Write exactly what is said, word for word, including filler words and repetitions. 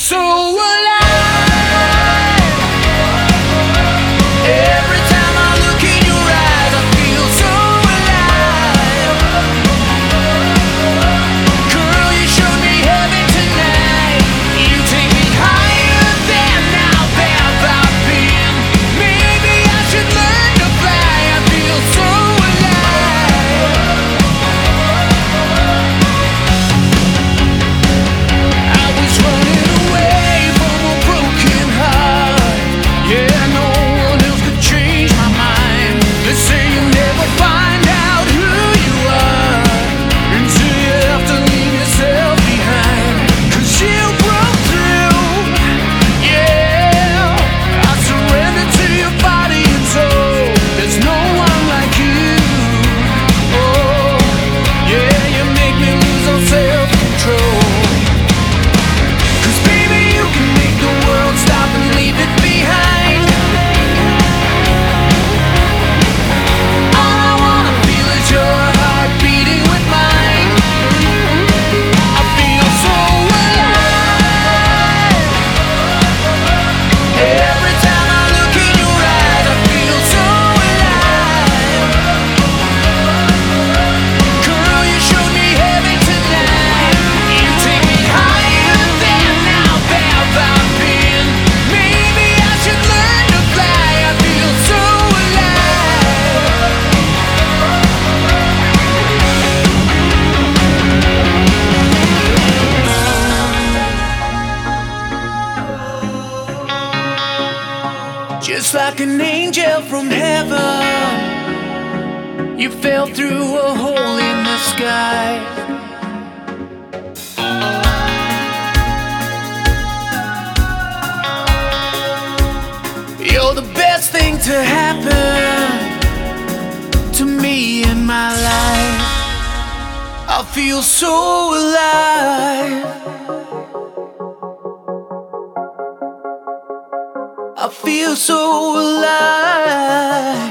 so alive. Every time I look in your eyes, I feel so alive. Girl, you showed me heaven tonight. You take me higher than I've ever been. Maybe I should learn to fly. I feel so alive. I was running away from a broken heart. Yeah, no one else could change my mind. They say you never find out who you are until you have to leave yourself behind. 'Cause you broke through. Yeah, I surrendered to your body and soul. There's no one like you. Oh, yeah, you make me lose all self-control. 'Cause baby, you can make the world stop and leave it behind. All I wanna feel is your heart beating with mine. I feel so alive. Every time I look in your eyes, I feel so alive. Girl, you showed me heaven tonight. You take me higher than I've ever been. Maybe I should learn to fly. I feel so alive. Just like an angel from heaven, you fell through a hole in the sky. You're the best thing to happen to me in my life. I feel so alive. I feel so alive.